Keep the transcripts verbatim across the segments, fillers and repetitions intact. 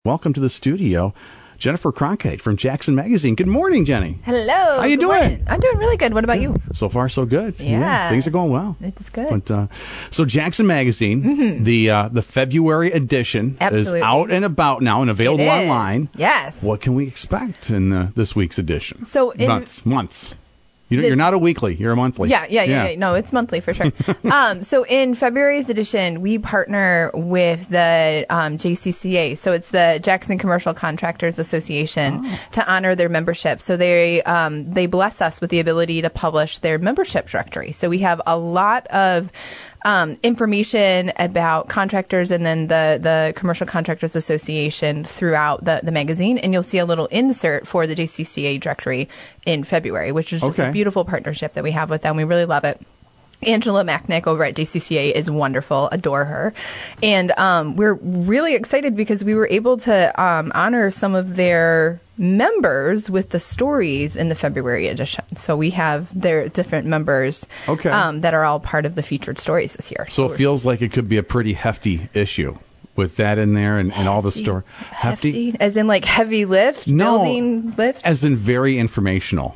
Welcome to the studio, Jennifer Cronkite from Jackson Magazine. Good morning, Jenny. Hello. How you good doing? Morning. I'm doing really good. What about you? So far, so good. Yeah. Things are going well. It's good. But, uh, so Jackson Magazine, mm-hmm. the uh, the February edition Absolutely. is out and about now and available It is. online. Yes. What can we expect in uh, this week's edition? So in months, months. You, This- you're not a weekly. You're a monthly. Yeah, yeah, yeah, yeah. No, it's monthly for sure. um, so in February's edition, we partner with the um, J C C A. So it's the Jackson Commercial Contractors Association oh. to honor their membership. So they um, they bless us with the ability to publish their membership directory. So we have a lot of Um, information about contractors and then the, the Commercial Contractors Association throughout the, the magazine. And you'll see a little insert for the J C C A directory in February, which is just Okay. a beautiful partnership that we have with them. We really love it. Angela Macknick over at J C C A is wonderful. Adore her. And um, we're really excited because we were able to um, honor some of their members with the stories in the February edition. So we have their different members Okay. um, that are all part of the featured stories this year. So it feels like it could be a pretty hefty issue with that in there and, and all the story. hefty? As in like heavy lift? No. Building lift? As in very informational.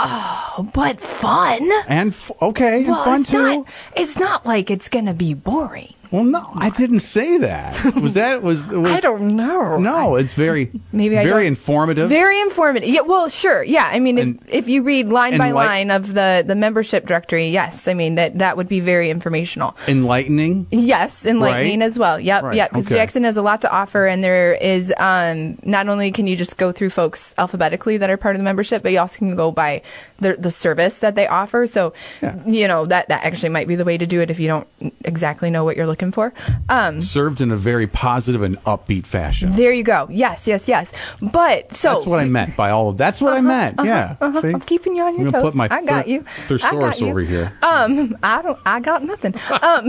Oh, but fun. And f- okay, and Well, fun it's too. not, it's not like it's going to be boring. Well, no, I didn't say that. Was that was? was I don't know. No, it's very Maybe I very don't- informative. Very informative. Yeah, well, sure. Yeah, I mean, if, And- if you read line by and like- line of the, the membership directory, yes, I mean, that, that would be very informational. Enlightening. Yes, enlightening Right. as well. Yep, Right, yep. Because okay. Jackson has a lot to offer, and there is um, not only can you just go through folks alphabetically that are part of the membership, but you also can go by the the service that they offer. So, Yeah. you know, that, that actually might be the way to do it if you don't exactly know what you're looking for. Um, Served in a very positive and upbeat fashion. there you go. Yes, yes, yes. But so That's what I meant by all of. That's what I meant. yeah. Uh-huh. See? I'm keeping you on your I'm gonna toes. put my I got thir- you. thesaurus I got you. over here. Um, I don't. I got nothing. Um,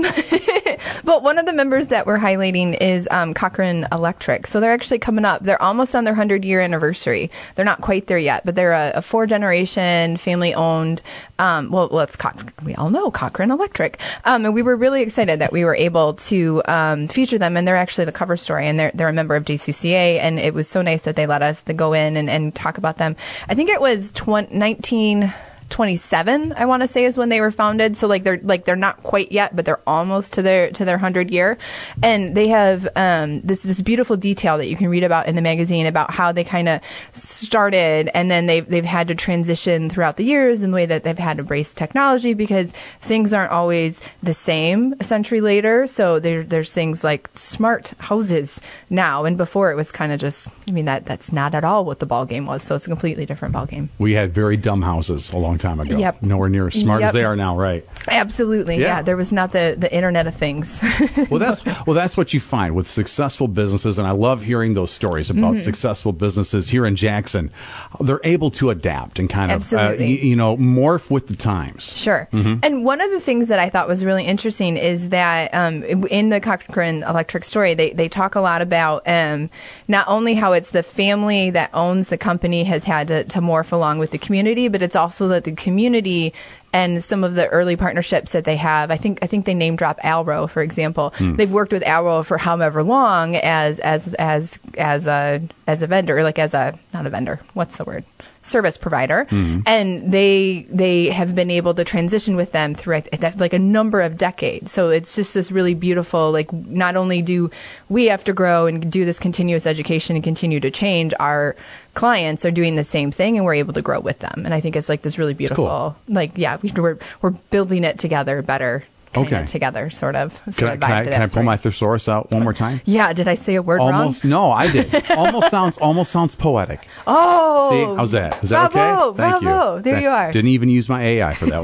but one of the members that we're highlighting is um, Cochrane Electric. So they're actually coming up. They're almost on their hundred year anniversary. They're not quite there yet, but they're a, a four generation family owned. Um, well, well, it's Cochrane. We all know Cochrane Electric. Um, and we were really excited that we were able to um, feature them, and they're actually the cover story, and they're they're a member of J C C A, and it was so nice that they let us to go in and, and talk about them. I think it was nineteen twenty-seven, I want to say, is when they were founded. So like they're like they're not quite yet, but they're almost to their to their hundred year. And they have um, this this beautiful detail that you can read about in the magazine about how they kind of started, and then they've they've had to transition throughout the years in the way that they've had to embrace technology because things aren't always the same a century later. So there there's things like smart houses now, and before it was kind of just. I mean that that's not at all what the ball game was. So it's a completely different ball game. We had very dumb houses a long time ago. Yep. Nowhere near as smart Yep. as they are now, right? Absolutely, Yeah. yeah. There was not the, the Internet of Things. Well, that's well, that's what you find with successful businesses, and I love hearing those stories about Mm-hmm. successful businesses here in Jackson. They're able to adapt and kind of, uh, Absolutely. y- you know, morph with the times. Sure. Mm-hmm. And one of the things that I thought was really interesting is that um, in the Cochrane Electric story, they, they talk a lot about um, not only how it's the family that owns the company has had to, to morph along with the community, but it's also that the community and some of the early partnerships that they have. I think I think they name drop Alro, for example. Hmm. They've worked with Alro for however long as as as as a as a vendor, like as a not a vendor. What's the word? Service provider, Mm-hmm. and they they have been able to transition with them through like a number of decades. So it's just this really beautiful. Like not only do we have to grow and do this continuous education and continue to change, our clients are doing the same thing, and we're able to grow with them. And I think it's like this really beautiful. cool. Like yeah, we, we're we're building it together better. Kinda Okay. together, sort of. Sort Can I, of can vibe I, to can that I pull story. my thesaurus out one more time? Yeah, did I say a word Almost wrong? no, I did. Almost sounds almost sounds poetic. Oh, See, how's that? Is that bravo, okay? Thank bravo. you. There That- you are. Didn't even use my A I for that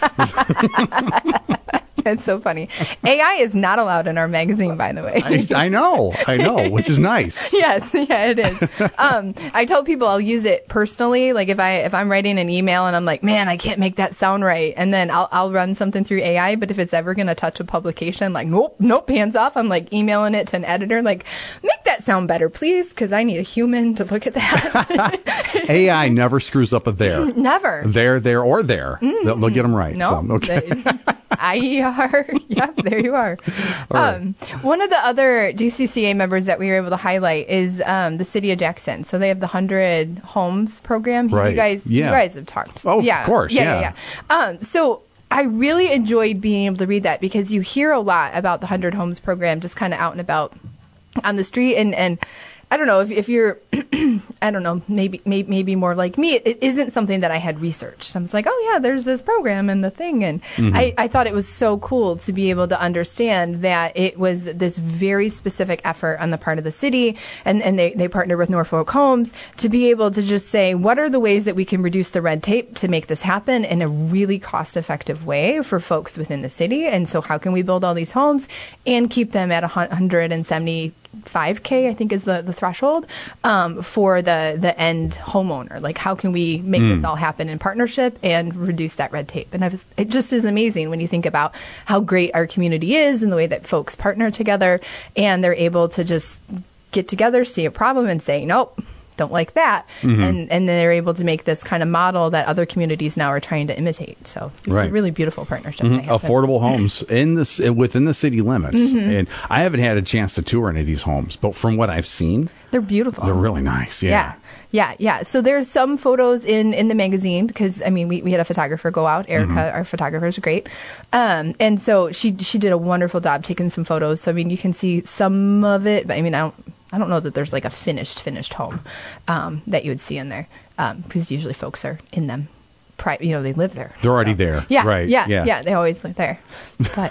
one. That's so funny. A I is not allowed in our magazine, by the way. I, I know, I know, which is nice. Yes, yeah, it is. Um, I tell people I'll use it personally. Like if I if I'm writing an email and I'm like, man, I can't make that sound right, and then I'll I'll run something through A I. But if it's ever going to touch a publication, like nope, nope, hands off. I'm like emailing it to an editor, like make that sound better, please, because I need a human to look at that. A I never screws up a there. Never. There, there, or there. They'll, they'll get them right. No. So, okay. They- I E R. Yep, there you are. Right. Um, one of the other G C C A members that we were able to highlight is um, the City of Jackson. So they have the one hundred Homes program. Right. You guys, Yeah. you guys have talked. Oh, yeah. of course. Yeah, Yeah. yeah, yeah. Um, so I really enjoyed being able to read that because you hear a lot about the one hundred Homes program just kind of out and about on the street. And, and I don't know if, if you're, I don't know, maybe, maybe maybe more like me. It isn't something that I had researched. I was like, oh yeah, there's this program and the thing, and Mm-hmm. I, I thought it was so cool to be able to understand that it was this very specific effort on the part of the city, and and they they partnered with Norfolk Homes to be able to just say, what are the ways that we can reduce the red tape to make this happen in a really cost effective way for folks within the city, and so how can we build all these homes and keep them at one hundred seventy five K, I think is the, the threshold um, for the, the end homeowner. Like, how can we make Mm. this all happen in partnership and reduce that red tape? And I was, it just is amazing when you think about how great our community is and the way that folks partner together and they're able to just get together, see a problem and say, nope, don't like that. Mm-hmm. And and they're able to make this kind of model that other communities now are trying to imitate. So it's Right. a really beautiful partnership. Mhm. they have. Affordable homes in this within the city limits. Mm-hmm. And I haven't had a chance to tour any of these homes, but from what I've seen, They're beautiful. they're really nice. Yeah. Yeah. Yeah, yeah. So there's some photos in, in the magazine because, I mean, we, we had a photographer go out. Erica, Mm-hmm. our photographer, is great. Um, and so she she did a wonderful job taking some photos. So, I mean, you can see some of it. But, I mean, I don't, I don't know that there's like a finished, finished home um, that you would see in there because usually folks are in them. Pri- you know, they live there. They're already there. Yeah, Right. yeah, Yeah. yeah. They always live there. But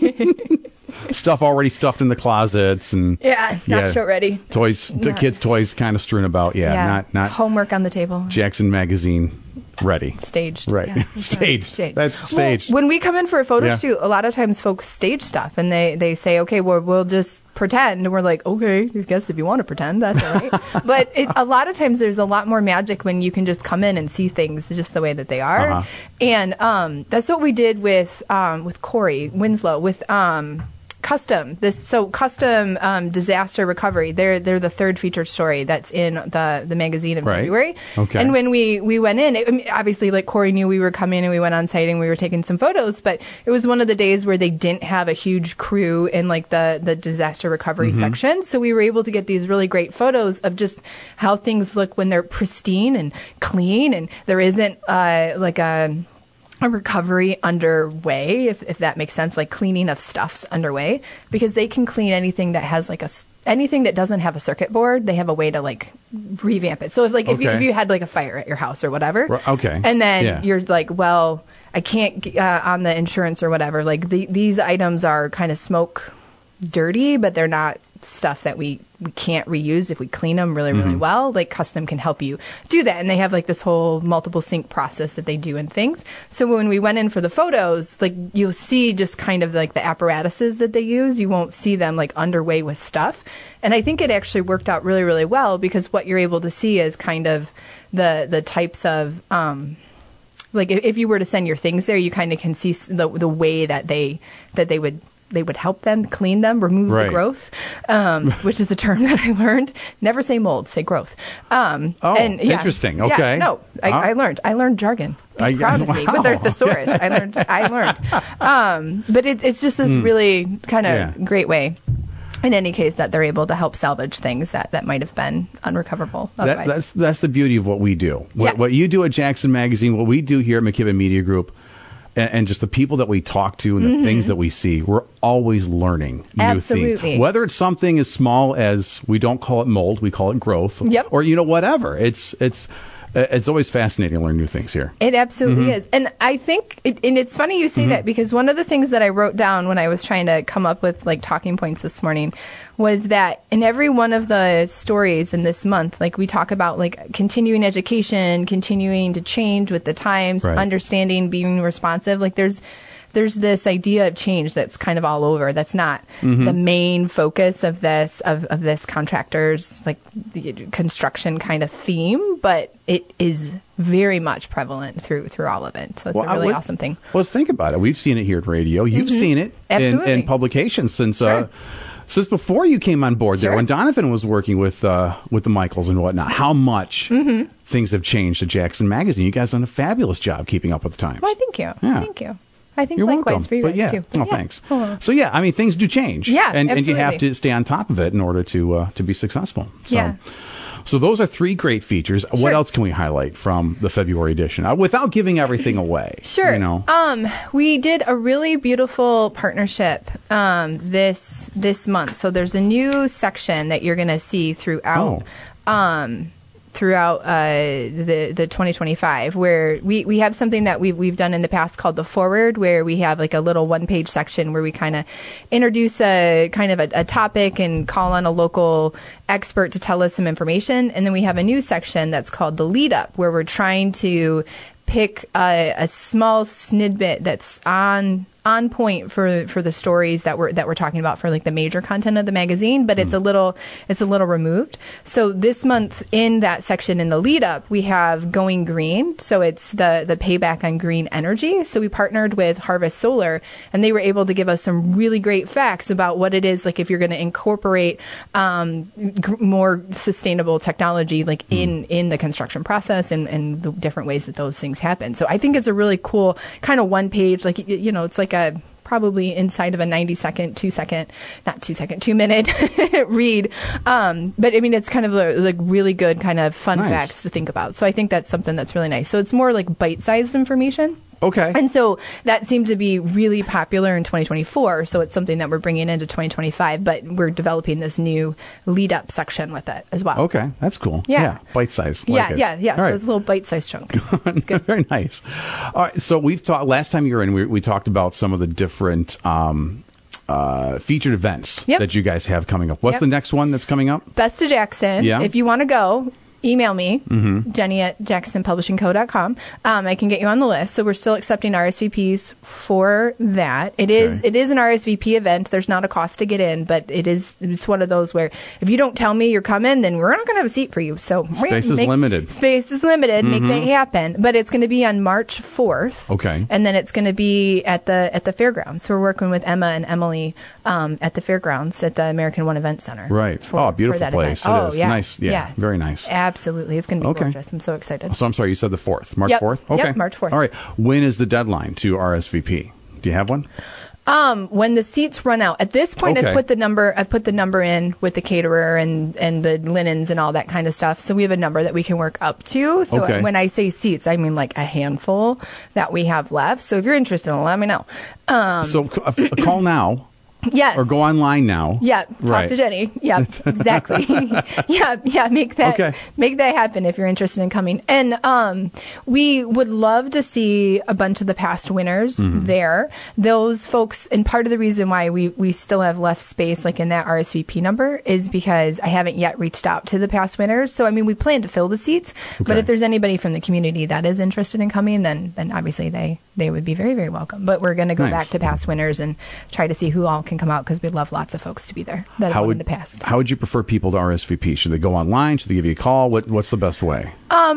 Stuff already stuffed in the closets and yeah, not Yeah. show ready. toys, the Yeah. kids' toys kind of strewn about. Yeah. Yeah, Not not homework on the table. Jackson Magazine ready. Staged. Right. Yeah. Staged. That's staged. Well, when we come in for a photo Yeah. shoot, a lot of times folks stage stuff and they, they say, okay, well, we'll just pretend. And we're like, okay, I guess if you want to pretend, that's all right. But it, a lot of times there's a lot more magic when you can just come in and see things just the way that they are. Uh-huh. And um, that's what we did with um, with Corey Winslow, with um, Custom. This so Custom um, Disaster Recovery. They're they're the third featured story that's in the the magazine in Right. February. Okay. And when we we went in, it, I mean, obviously, like Corey knew we were coming, and we went on site and we were taking some photos. But it was one of the days where they didn't have a huge crew in like the the disaster recovery Mm-hmm. section, so we were able to get these really great photos of just how things look when they're pristine and clean, and there isn't uh, like a a recovery underway, if, if that makes sense, like cleaning of stuff's underway, because they can clean anything that has like a s- anything that doesn't have a circuit board. They have a way to like revamp it. So if like if, you, Okay. if you had like a fire at your house or whatever, Right, okay. and then Yeah. you're like, well, I can't g- uh, on the insurance or whatever. Like the, these items are kind of smoke dirty, but they're not stuff that we, we can't reuse if we clean them really, really Mm-hmm. well. Like Custom can help you do that. And they have like this whole multiple sink process that they do and things. So when we went in for the photos, like you'll see just kind of like the apparatuses that they use. You won't see them like underway with stuff. And I think it actually worked out really, really well because what you're able to see is kind of the, the types of, um, like if, if you were to send your things there, you kind of can see s- the the way that they that they would they would help them clean them, remove Right. the growth, um, which is a term that I learned. Never say mold, say growth. Um, Oh, and, yeah, interesting. yeah, Okay. no, I, Ah. I learned. I learned jargon. Be I- proud of me with wow. their thesaurus. I learned. I learned. Um, but it's it's just this really kind of Yeah. great way. In any case, that they're able to help salvage things that, that might have been unrecoverable That, otherwise. that's that's the beauty of what we do. What, Yes. what you do at Jackson Magazine, what we do here at McKibben Media Group, and, and just the people that we talk to and the things that we see, we're always learning new Absolutely. things. Whether it's something as small as we don't call it mold, we call it growth, Yep. or you know whatever. It's it's it's always fascinating to learn new things here. It absolutely Mm-hmm. is. And I think, it, and it's funny you say that because one of the things that I wrote down when I was trying to come up with like talking points this morning was that in every one of the stories in this month, like we talk about like continuing education, continuing to change with the times, Right. understanding, being responsive. Like there's, there's this idea of change that's kind of all over. That's not Mm-hmm. the main focus of this of, of this contractor's like the construction kind of theme, but it is very much prevalent through through all of it. So it's Well, a I really would- awesome thing. Well, think about it. We've seen it here at radio. You've seen it in, Absolutely. in publications since uh, Sure. since before you came on board there. Sure. When Donovan was working with uh, with the Michaels and whatnot, how much Mm-hmm. things have changed at Jackson Magazine. You guys done a fabulous job keeping up with the times. Well, thank you. Yeah. Thank you. I think You're likewise welcome. for you but guys, yeah. too. Oh, Yeah. thanks. Oh. So yeah, I mean, things do change. Yeah, and, and you have absolutely. to stay on top of it in order to uh, to be successful. So, Yeah. So those are three great features. What Sure. else can we highlight from the February edition uh, without giving everything away? Sure. You know. Um, we did a really beautiful partnership um, this this month. So there's a new section that you're going to see throughout. Oh. Um, throughout uh, the the twenty twenty-five, where we, we have something that we've, we've done in the past called the Forward, where we have like a little one-page section where we kind of introduce a kind of a, a topic and call on a local expert to tell us some information. And then we have a new section that's called the Lead Up, where we're trying to pick a, a small snippet that's on on point for for the stories that we're that we're talking about for like the major content of the magazine, but it's a little it's a little removed. So this month in that section in the lead up, we have Going Green. So it's the the payback on green energy. So we partnered with Harvest Solar, and they were able to give us some really great facts about what it is like if you're going to incorporate um, g- more sustainable technology like in in the construction process and and the different ways that those things happen. So I think it's a really cool kind of one page, like y- you know, it's like a probably inside of a ninety second, two second, not two second, two minute read. Um, but I mean, it's kind of a, like really good kind of fun Nice. facts to think about. So I think that's something that's really nice. So it's more like bite sized information. Okay. And so that seemed to be really popular in twenty twenty-four. So it's something that we're bringing into twenty twenty-five, but we're developing this new lead up section with it as well. Okay, that's cool. Yeah. Bite size. Yeah, Like it. yeah, yeah. All So right. it's a little bite sized chunk. It's good. Very nice. All right. So we've talked last time you were in. We, we talked about some of the different um, uh, featured events Yep. that you guys have coming up. What's Yep. the next one that's coming up? Best of Jackson. Yeah. If you want to go, email me, Mm-hmm. Jenny at jackson publishing co dot com. Um, I can get you on the list. So we're still accepting R S V Ps for that. It is Okay. it is an R S V P event. There's not a cost to get in, but it is it's one of those where if you don't tell me you're coming, then we're not going to have a seat for you. So Space is make- limited. Space is limited. Mm-hmm. Make that happen. But it's going to be on March fourth. Okay. And then it's going to be at the at the fairgrounds. So we're working with Emma and Emily um, at the fairgrounds at the American One Event Center. Right. for- oh, for beautiful that place. event. It Oh, is. yeah. Nice. Yeah, Very nice. Absolutely. It's going to be Okay. gorgeous. I'm so excited. So I'm sorry, you said the fourth, March Yep. fourth. Yep, Okay, March fourth. All right. When is the deadline to R S V P? Do you have one? Um, when the seats run out, at this point, Okay. I've put the number. I've put the number in with the caterer and and the linens and all that kind of stuff. So we have a number that we can work up to. So Okay. when I say seats, I mean like a handful that we have left. So if you're interested, let me know. Um, So c- a, a call now. yes. Or go online now. Yeah, talk Right. to Jenny. Yeah, exactly. yeah, yeah, make that Okay. make that happen if you're interested in coming. And um, we would love to see a bunch of the past winners Mm-hmm. there. Those folks, and part of the reason why we we still have left space, like in that R S V P number, is because I haven't yet reached out to the past winners. So I mean, we plan to fill the seats, but Okay. if there's anybody from the community that is interested in coming, then then obviously they they would be very very welcome. But we're going to go Nice. back to past winners and try to see who all can come out because we'd love lots of folks to be there that have How won would in the past. How would you prefer people to R S V P? Should they go online? Should they give you a call? What What's the best way?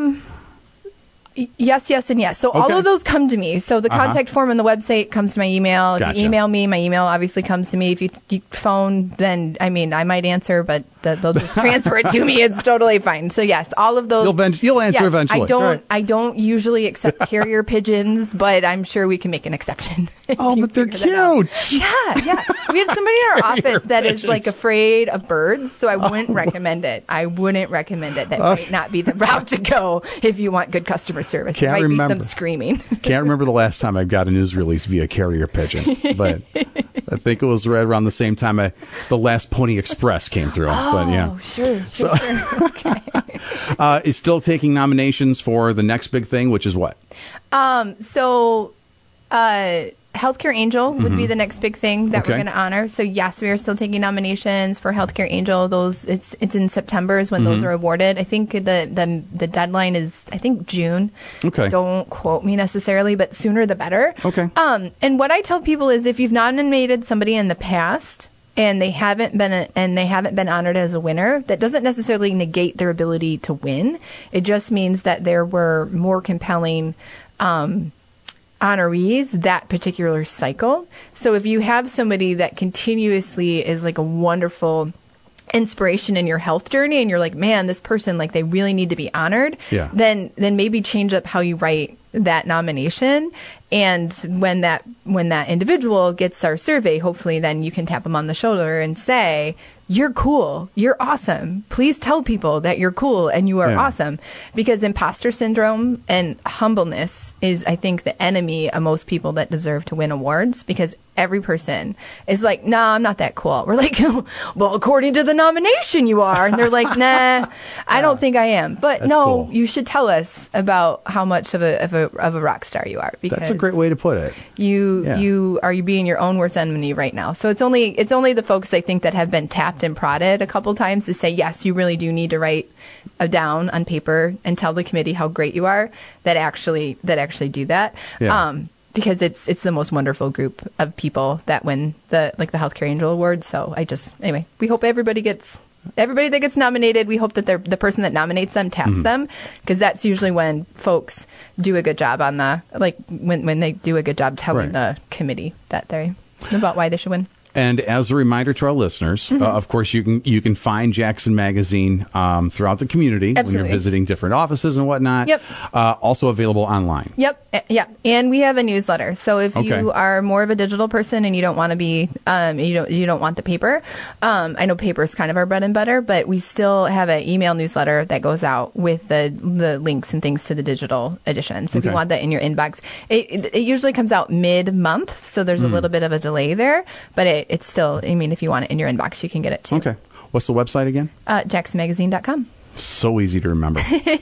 Y- Yes, yes, and yes. So all Okay. of those come to me. So the Uh-huh. contact form on the website comes to my email. If Gotcha. you email me, my email obviously comes to me. If you, you phone, then I mean, I might answer, but the, they'll just transfer it to me. It's totally fine. So yes, all of those. You'll ven- you'll answer yes, eventually. I don't. Right. I don't usually accept carrier pigeons, but I'm sure we can make an exception. if Oh, you but they're figure that out. cute. Yeah, yeah. We have somebody in our Carrier office that is pigeons. like afraid of birds, so I wouldn't recommend it. I wouldn't recommend it. That might not be the route to go if you want good customer service. Can't there might remember. be some screaming. Can't remember the last time I got a news release via carrier pigeon, but I think it was right around the same time I, the last Pony Express came through. but yeah, Oh, sure, sure, sure. Okay. uh, is still taking nominations for the next big thing, which is what? Um, so, uh, Healthcare Angel would be the next big thing that Mm-hmm. Okay. we're going to honor. So yes, we are still taking nominations for Healthcare Angel. Those it's it's in September is when Mm-hmm. those are awarded. I think the, the the deadline is I think June. Okay. Don't quote me necessarily, but sooner the better. Okay. Um, and what I tell people is if you've nominated somebody in the past and they haven't been a, and they haven't been honored as a winner, that doesn't necessarily negate their ability to win. It just means that there were more compelling um, honorees that particular cycle. So if you have somebody that continuously is like a wonderful inspiration in your health journey and you're like, man, this person, like, they really need to be honored, yeah. then then maybe change up how you write that nomination. And when that when that individual gets our survey, hopefully then you can tap them on the shoulder and say, you're cool. You're awesome. Please tell people that you're cool and you are yeah. awesome. Because imposter syndrome and humbleness is, I think, the enemy of most people that deserve to win awards, because every person is like, no, nah, I'm not that cool. We're like, well, according to the nomination, you are. And they're like, nah, I don't think I am. But That's no, cool. you should tell us about how much of a, of a, of a rock star you are. Because That's a great way to put it. You, yeah. you are you being your own worst enemy right now. So it's only, it's only the folks, I think, that have been tapped and prodded a couple times to say, yes, you really do need to write a down on paper and tell the committee how great you are, that actually, that actually do that. Yeah. Um, because it's it's the most wonderful group of people that win the like the Healthcare Angel Award. So I just anyway, we hope everybody gets everybody that gets nominated. We hope that they're the person that nominates them taps mm-hmm. them, because that's usually when folks do a good job on the like when when they do a good job telling right. the committee that they about why they should win. And as a reminder to our listeners, mm-hmm. uh, of course, you can you can find Jackson Magazine um, throughout the community Absolutely. when you're visiting different offices and whatnot. Yep. Uh, also available online. Yep. Yeah. And we have a newsletter. So if okay. you are more of a digital person and you don't want to be, um, you don't you don't want the paper, um, I know paper is kind of our bread and butter, but we still have an email newsletter that goes out with the the links and things to the digital edition. So okay. if you want that in your inbox, it, it, it usually comes out mid month, so there's mm. a little bit of a delay there, but it. It's still, I mean, if you want it in your inbox, you can get it too. Okay. What's the website again? Uh, jackson magazine dot com. So easy to remember.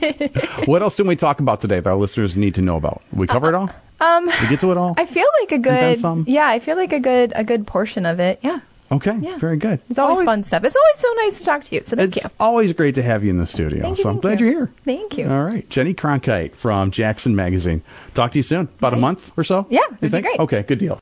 What else did we talk about today that our listeners need to know about? We cover it all? Um, we get to it all? I feel like a good, yeah, I feel like a good, a good portion of it. Yeah. Okay. Yeah. Very good. It's always, always fun stuff. It's always so nice to talk to you. So thank it's you. It's always great to have you in the studio. Thank so you, I'm glad you. you're here. Thank you. All right. Jenny Cronkite from Jackson Magazine. Talk to you soon. About right. a month or so? Yeah. You That'd think? be great. Okay. Good deal.